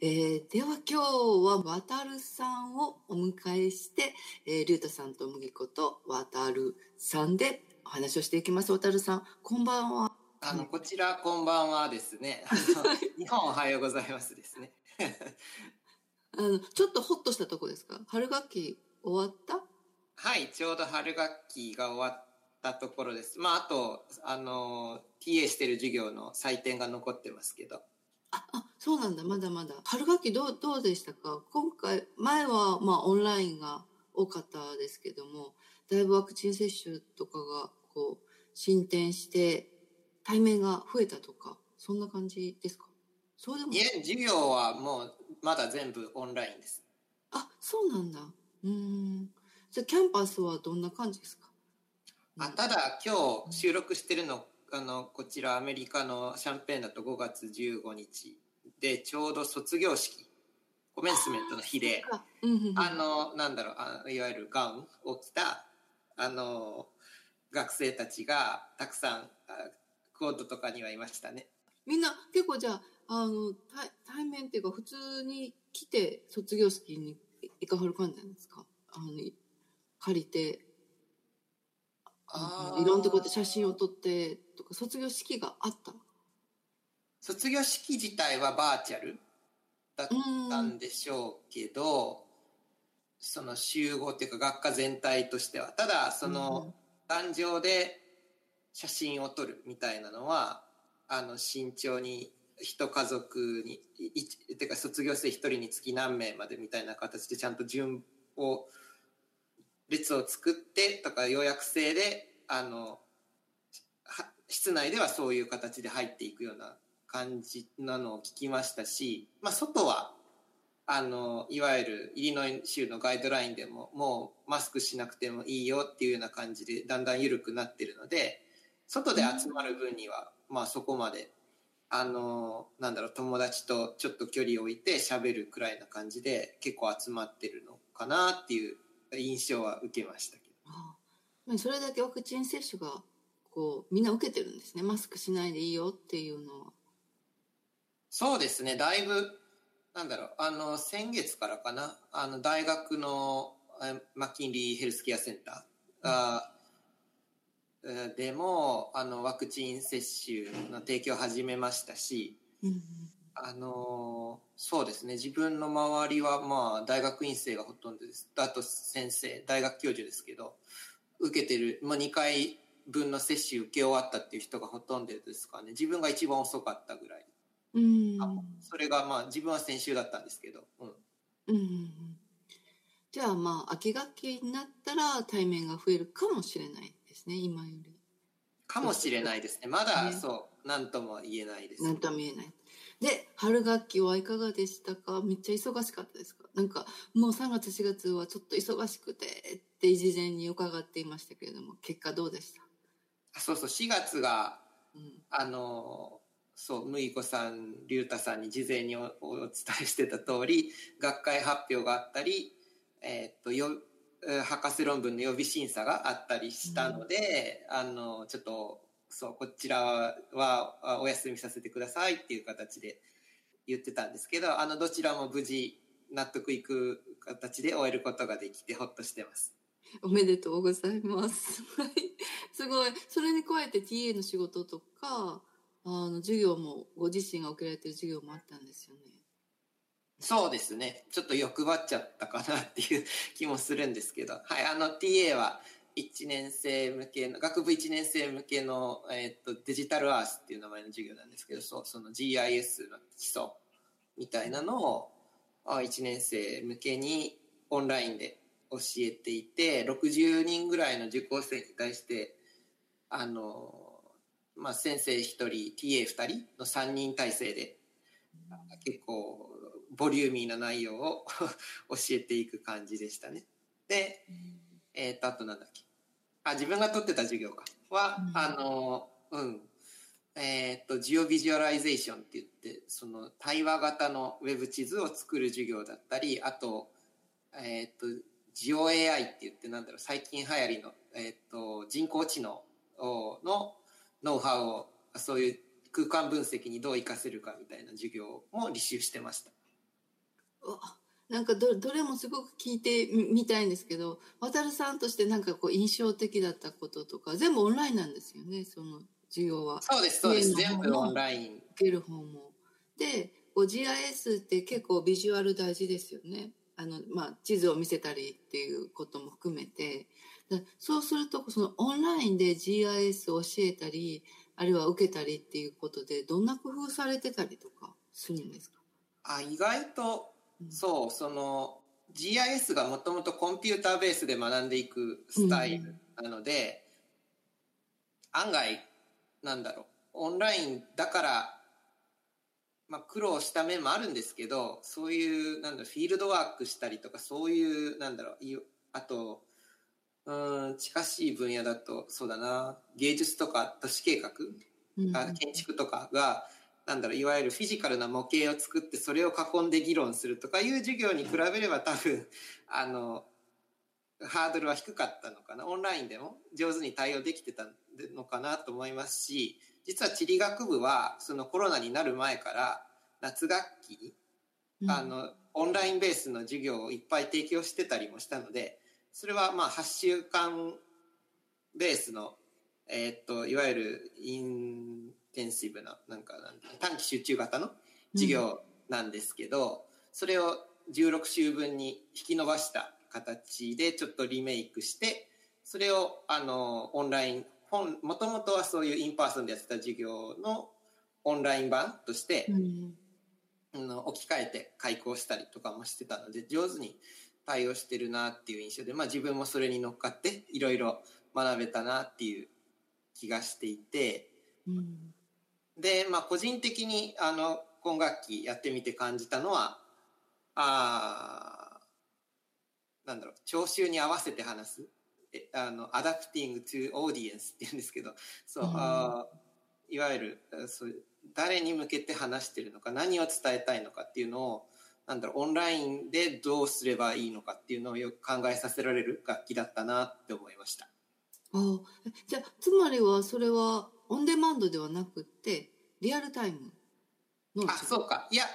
では今日は渡るさんをお迎えして、竜太さんと麦子と渡るさんでお話をしていきます。渡るさん、こんばんは。 こちらこんばんはですね。日本おはようございますですね。 ちょっとホッとしたとこですか？春学期終わった？ はい、ちょうど春学期が終わったところです。まあ、あと、TA してる授業の採点が残ってますけど。 そうなんだ。まだまだ。春学期どうでしたか？今回、前はオンラインが多かったですけども、だいぶワクチン接種とかが進展して対面が増えたとか、そんな感じですか？そうでも。 いえ、授業はもうまだ全部オンラインです。 そうなんだ。じゃあキャンパスはどんな感じですか？ ただ今日収録してるの、こちらアメリカのシャンペーンだと5月15日で、ちょうど卒業式、コメンスメントの日で、いわゆるガウンを着た、学生たちがたくさん、クオートとかにはいましたね。 みんな結構じゃあ、対面っていうか普通に来て卒業式に行かはる感じなんですか？借りて、いろんなところで写真を撮ってとか、卒業式があった？ 卒業式自体はバーチャルだったんでしょうけど、その集合っていうか学科全体としては、ただその壇上で写真を撮るみたいなのは、慎重に一家族にてか卒業生一人につき何名までみたいな形でちゃんと列を作ってとか、予約制で室内ではそういう形で入っていくような感じなのを聞きましたし、外はいわゆるイリノイ州のガイドラインでももうマスクしなくてもいいよっていうような感じでだんだん緩くなってるので、外で集まる分にはそこまで友達とちょっと距離を置いて喋るくらいな感じで結構集まってるのかなっていう印象は受けましたけど。それだけワクチン接種がみんな受けてるんですね。マスクしないでいいよっていうのは。 そうですね。だいぶ先月からかな、大学のマッキンリーヘルスケアセンターでもワクチン接種の提供を始めましたし、そうですね、自分の周りは大学院生がほとんどです。あと先生、大学教授ですけど、受けてる、2回分の接種受け終わったっていう人がほとんどですかね。自分が一番遅かったぐらい。それが自分は先週だったんですけど。 じゃあ秋学期になったら対面が増えるかもしれないですね、今より。 かもしれないですね。まだ何とも言えないです。 何とも言えない。で、春学期はいかがでしたか？めっちゃ忙しかったですか？もう3月4月はちょっと忙しくてって事前に伺っていましたけれども、結果どうでした？ 4月が、麦子さん、竜太さんに事前にお伝えしてた通り、学会発表があったり、博士論文の予備審査があったりしたので、ちょっと、こちらはお休みさせてくださいっていう形で言ってたんですけど、どちらも無事納得いく形で終えることができてほっとしてます。 おめでとうございます。すごい。それに加えて TA の仕事とか、授業も、ご自身が受けられてる授業もあったんですよね。 そうですね。ちょっと欲張っちゃったかなっていう気もするんですけど。はい、TA は1年生向けの、学部1年生向けの、デジタルアースっていう名前の授業なんですけど、その GIS の基礎みたいなのを、1年生向けにオンラインで教えていて、60人ぐらいの受講生に対して、先生1人、TA2 人の3人体制で、結構ボリューミーな内容を教えていく感じでしたね。で、あとなんだっけ。自分が取ってた授業か。は、ジオビジュアライゼーションって言って、その対話型のウェブ地図を作る授業だったり、あと、ジオ AI って言って最近流行りの、人工知能のノウハウを、そういう空間分析にどう活かせるかみたいな授業も履修してました。 なんかどれもすごく聞いてみたいんですけど、渡さんとしてなんかこう印象的だったこととか、全部オンラインなんですよね、その授業は。 そうです、そうです。全部オンライン。 受ける方も。で、GIS って結構ビジュアル大事ですよね。地図を見せたりっていうことも含めて。そうすると、そのオンラインで GIS を教えたり、あるいは受けたりっていうことで、どんな工夫されてたりとかするんですか？ 意外と、そう、その GIS がもともとコンピューターベースで学んでいくスタイルなので、案外、なんだろう、オンラインだから、苦労した面もあるんですけど、そういう、フィールドワークしたりとか、そういう、あと、近しい分野だと、そうだな、芸術とか都市計画、建築とかが、いわゆるフィジカルな模型を作ってそれを囲んで議論するとかいう授業に比べれば多分ハードルは低かったのかな。オンラインでも上手に対応できてたのかなと思いますし、実は地理学部はそのコロナになる前から夏学期にオンラインベースの授業をいっぱい提供してたりもしたので、それは8週間ベースのいわゆるインテンシブな短期集中型の授業なんですけど、それを16週分に引き伸ばした形でちょっとリメイクして、それをオンラインもともとはそういうインパーソンでやってた授業のオンライン版として、置き換えて開講したりとかもしてたので、上手に対応してるなっていう印象で、自分もそれに乗っかっていろいろ学べたなっていう気がしていて、で、個人的に今学期やってみて感じたのは、聴衆に合わせて話す、アダプティング・トゥ・オーディエンスっていうんですけど、いわゆる誰に向けて話してるのか、何を伝えたいのかっていうのをオンラインでどうすればいいのかっていうのをよく考えさせられる楽器だったなって思いました。 じゃあつまりはそれはオンデマンドではなくってリアルタイムのそうか。いや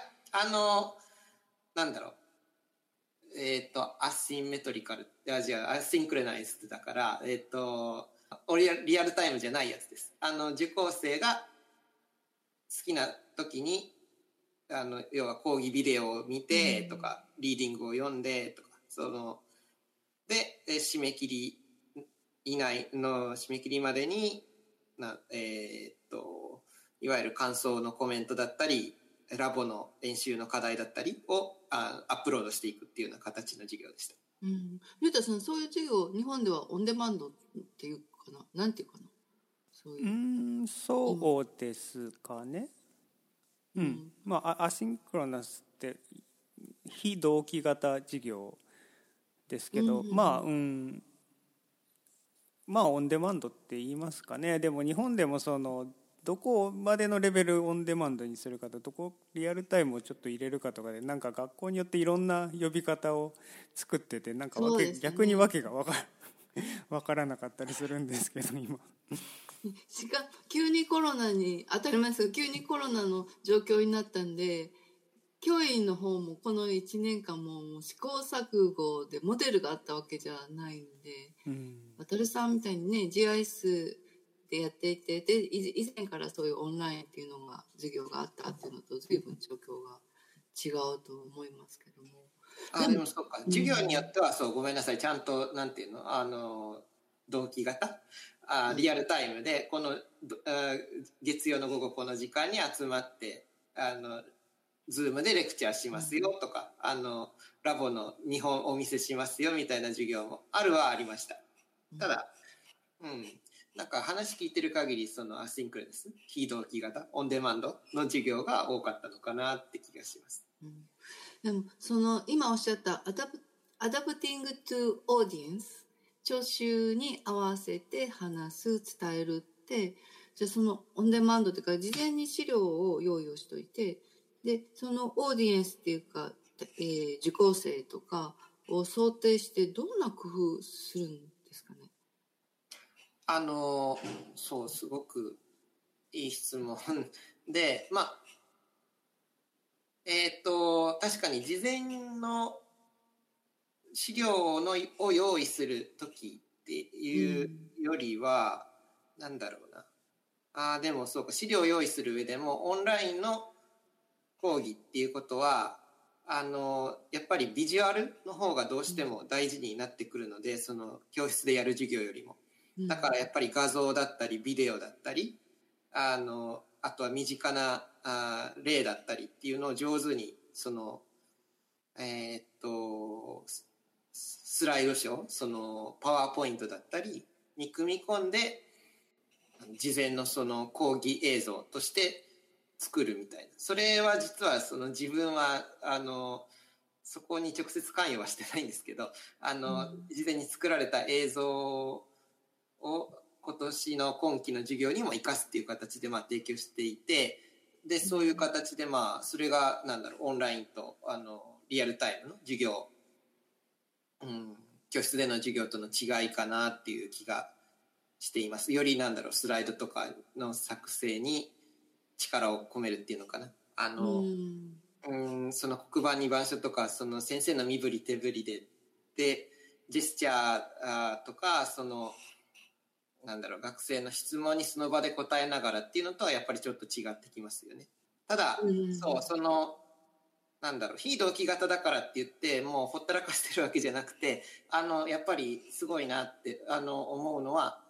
アシンメトリカルアシンクロナイズだからリアルタイムじゃないやつです。受講生が好きな時に要は講義ビデオを見てとか、リーディングを読んでとか、で締め切り以内の締め切りまでにいわゆる感想のコメントだったりラボの練習の課題だったりをアップロードしていくっていうような形の授業でした。 ゆうたさん、そういう授業日本ではオンデマンドっていうかな、なんていうかな、 そうですかね。アシンクロナスって非同期型授業ですけど、オンデマンドって言いますかね。でも日本でもどこまでのレベルオンデマンドにするかと、どこリアルタイムをちょっと入れるかとかで、学校によっていろんな呼び方を作ってて、逆に訳が分からなかったりするんですけど、今急にコロナに当たり前ですけど、急にコロナの状況になったんで、教員の方もこの1年間も試行錯誤でモデルがあったわけじゃないんで、渡さんみたいにね GIS でやっていて、で以前からそういうオンラインっていうのが授業があったっていうのと随分状況が違うと思いますけども。 でもそうか、授業によってはごめんなさい、ちゃんと同期型リアルタイムでこの月曜の午後この時間に集まってズームでレクチャーしますよとか、ラボの見本お見せしますよみたいな授業もありました。ただ、話聞いてる限りアシンクロネス、非同期型オンデマンドの授業が多かったのかなって気がします。 でも今おっしゃったアダプティング・トゥ・オーディエンス、聴衆に合わせて話す、伝えるって、じゃあオンデマンドというか事前に資料を用意をしといて、でオーディエンスっていうか、受講生とかを想定してどんな工夫するんですかね。 すごくいい質問で、確確かに事前の資料のを用意する時っていうよりは、なんだろうな、でもそうか、資料を用意する上でもオンラインの講義っていうことはやっぱりビジュアルの方がどうしても大事になってくるので、その教室でやる授業よりも、だからやっぱり画像だったりビデオだったりあとは身近な例だったりっていうのを上手にそのスライドショー、そのパワーポイントだったりに組み込んで事前のその講義映像として作るみたいな。それは実はその自分はそこに直接関与はしてないんですけど、事前に作られた映像を今年の今期の授業にも生かすっていう形で提供していて、でそういう形でそれがオンラインとリアルタイムの授業、教室での授業との違いかなっていう気がしています。よりスライドとかの作成に力を込めるっていうのかな。その黒板に板書とかその先生の身振り手振りでジェスチャーとかその学生の質問にその場で答えながらっていうのとはやっぱりちょっと違ってきますよね。ただ、その非同期型だからって言ってもうほったらかしてるわけじゃなくて、やっぱりすごいなって思うのは、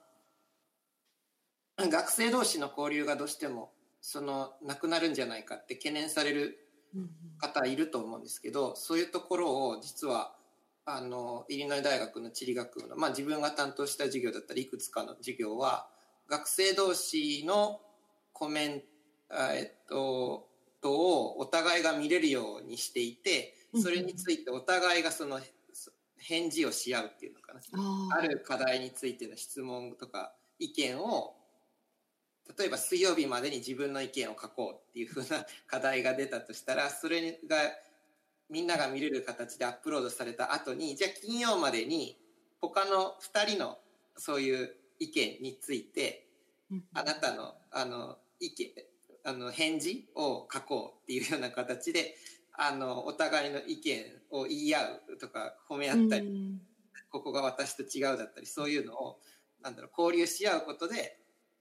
学生同士の交流がどうしてもなくなるんじゃないかって懸念される方いると思うんですけど、そういうところを実はイリノイ大学の地理学部の、自分が担当した授業だったりいくつかの授業は学生同士のコメントをお互いが見れるようにしていて、それについてお互いがその返事をし合うっていうのかな。ある課題についての質問とか意見を、例えば水曜日までに自分の意見を書こうっていう風な課題が出たとしたら、それがみんなが見れる形でアップロードされた後に、じゃあ金曜までに他の2人のそういう意見についてあなたの意見返事を書こうっていうような形でお互いの意見を言い合うとか褒め合ったり、ここが私と違うだったり、そういうのを交流し合うことで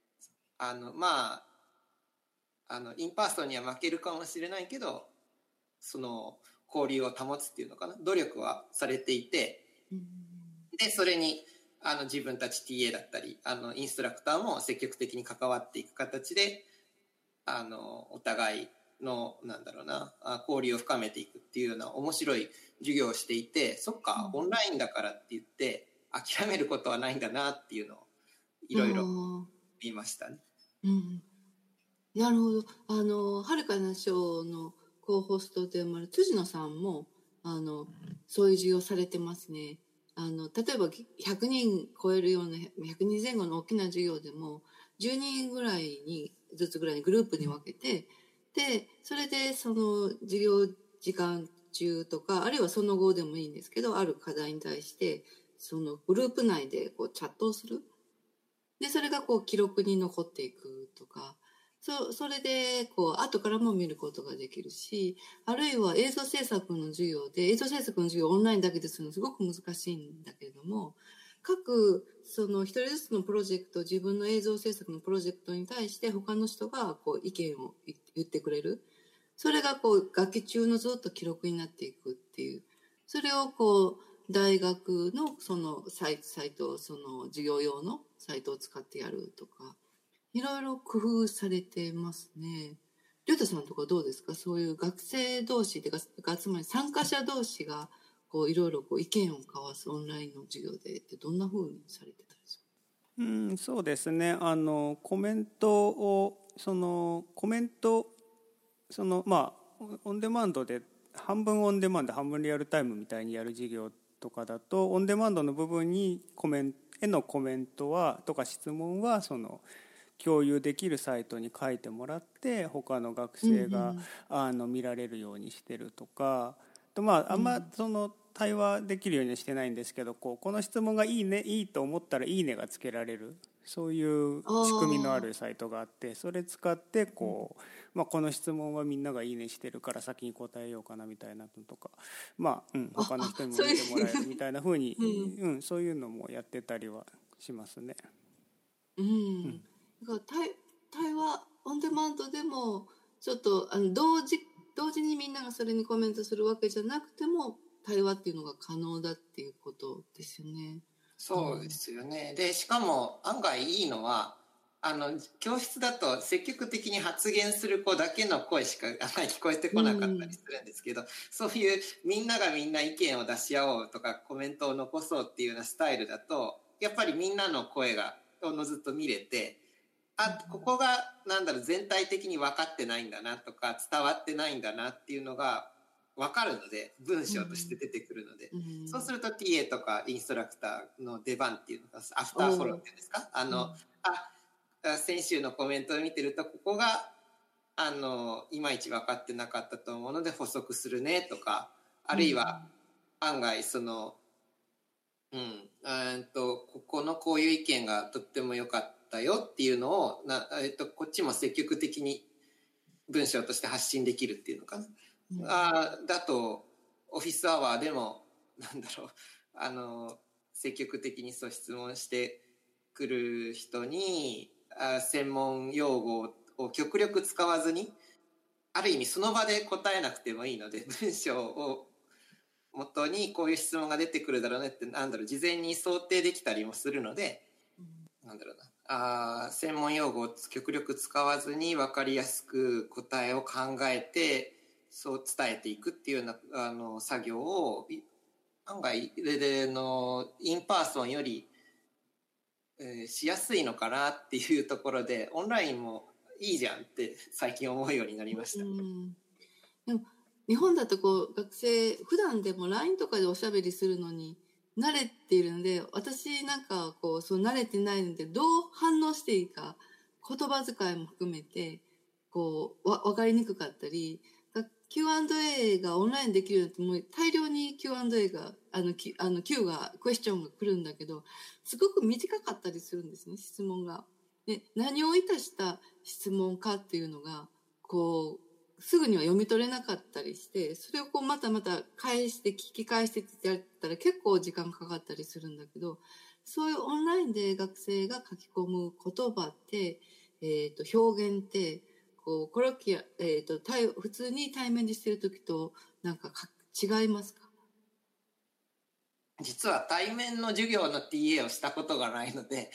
インパーソンには負けるかもしれないけど、その交流を保つっていうのかな、努力はされていて、でそれに自分たち TA だったりインストラクターも積極的に関わっていく形でお互いの交流を深めていくっていうような面白い授業をしていて、そっか、オンラインだからって言って諦めることはないんだなっていうのをいろいろ見ましたね。 なるほど。はるかな賞のコーホストで生まれる辻野さんもそういう授業されてますね。例えば100人超えるような100人前後の大きな授業でも10人ぐらいにずつぐらいにグループに分けて、でそれでその授業時間中とかあるいはその後でもいいんですけど、ある課題に対してそのグループ内でチャットをする。でそれが記録に残っていくとか、それで後からも見ることができるし、あるいは映像制作の授業で、映像制作の授業オンラインだけでするのすごく難しいんだけれども、各その一人ずつのプロジェクト、自分の映像制作のプロジェクトに対して他の人が意見を言ってくれる。それが学期中のずっと記録になっていくっていう、それを大学のそのサイト、その授業用のサイトを使ってやるとか、いろいろ工夫されてますね。りょうたさんとかどうですか？そういう学生同士でつまり参加者同士がいろいろ意見を交わすオンラインの授業でってどんな風にされてたんですか？ そうですね。コメントオンデマンドで半分オンデマンド半分リアルタイムみたいにやる授業とかだと、オンデマンドの部分にコメントはとか質問は共有できるサイトに書いてもらって他の学生が、見られるようにしてるとか、あんま対話できるようにはしてないんですけど、この質問がいいと思ったらいいねがつけられる、そういう仕組みのあるサイトがあって、それ使ってこの質問はみんながいいねしてるから先に答えようかなみたいなのとか、他の人にも見てもらえるみたいな風にそういうのもやってたりはしますね。 だから対話オンデマンドでもちょっと同時にみんながそれにコメントするわけじゃなくても対話っていうのが可能だっていうことですよね。 そうですよね。でしかも案外いいのは教室だと積極的に発言する子だけの声しか聞こえてこなかったりするんですけど、そういうみんながみんな意見を出し合おうとかコメントを残そうっていうようなスタイルだとやっぱりみんなの声がおのずっと見れて、ここが全体的に分かってないんだなとか伝わってないんだなっていうのが分かるので、文章として出てくるので、そうすると TA とかインストラクターの出番っていうのがアフターフォローっていうんですか、先週のコメントを見てるとここがいまいち分かってなかったと思うので補足するねとか、あるいは案外ここのこういう意見がとっても良かったよっていうのをこっちも積極的に文章として発信できるっていうのかな、だとオフィスアワーでも積極的にそう質問してくる人に専門用語を極力使わずに、ある意味その場で答えなくてもいいので文章を元にこういう質問が出てくるだろうねって事前に想定できたりもするので、専門用語を極力使わずに分かりやすく答えを考えてそう伝えていくっていうような作業を案外インパーソンより、しやすいのかなっていうところでオンラインもいいじゃんって最近思うようになりました。 でも日本だと学生普段でも LINE とかでおしゃべりするのに慣れているので、私そう慣れてないのでどう反応していいか言葉遣いも含めて分かりにくかったり、Q&A がオンラインできるようになってもう大量に Q&A がQ がクエスチョンが来るんだけど、すごく短かったりするんですね、質問が。で何をいたした質問かっていうのがすぐには読み取れなかったりして、それをまた聞き返してってやったら結構時間かかったりするんだけど、そういうオンラインで学生が書き込む言葉って、表現って普通に対面でしてる時と違いますか？ 実は対面の授業の TA をしたことがないので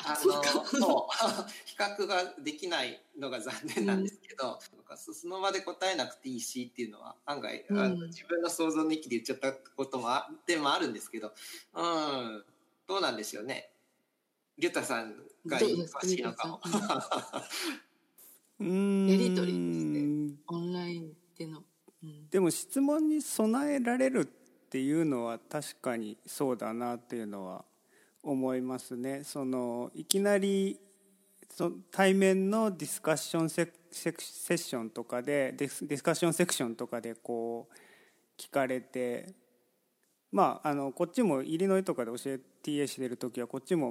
比較ができないのが残念なんですけど、その場で答えなくていいしっていうのは案外自分の想像の域で言っちゃったこともあるんですけど、どうなんでしょうね。リュタさんが詳しいのかも。 やり取りしてオンラインでの、 でも質問に備えられるっていうのは確かにそうだなっていうのは思いますね。いきなり対面のディスカッションセッションとかでディスカッションセクションとかで聞かれて、こっちもイリノイとかで教え TA してる時はこっちも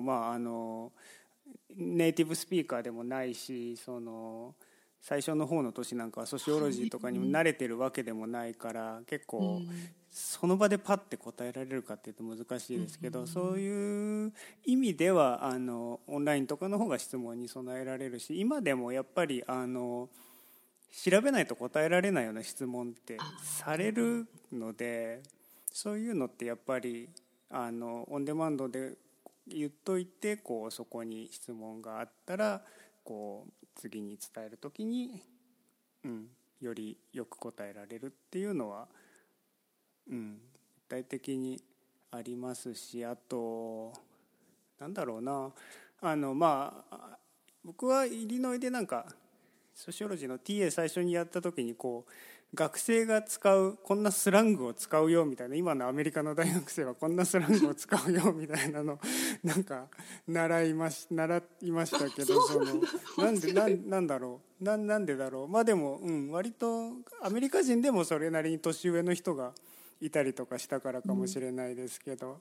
ネイティブスピーカーでもないし、最初の方の年なんかはソシオロジーとかにも慣れてるわけでもないから結構その場でパッて答えられるかっていうと難しいですけど、そういう意味ではオンラインとかの方が質問に備えられるし、今でもやっぱり調べないと答えられないような質問ってされるので、そういうのってやっぱりオンデマンドで言っといてそこに質問があったら次に伝える時に、よりよく答えられるっていうのは、具体的にありますし、あと僕はイリノイでソシオロジーの TA 最初にやった時に学生が使うこんなスラングを使うよみたいな、今のアメリカの大学生はこんなスラングを使うよみたいなの習いましたけど、なんでだろう。でも、割とアメリカ人でもそれなりに年上の人がいたりとかしたからかもしれないですけど、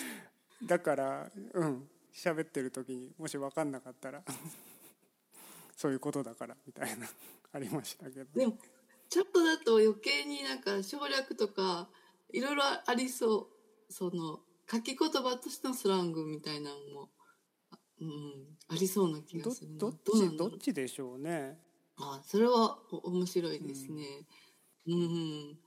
だから喋ってる時にもし分かんなかったらそういうことだからみたいなありましたけど。 でもチャットだと余計になんか省略とかいろいろありそう。その書き言葉としてのスラングみたいなのも、ありそうな気がするな。 どっちでしょうね。 それは面白いですね。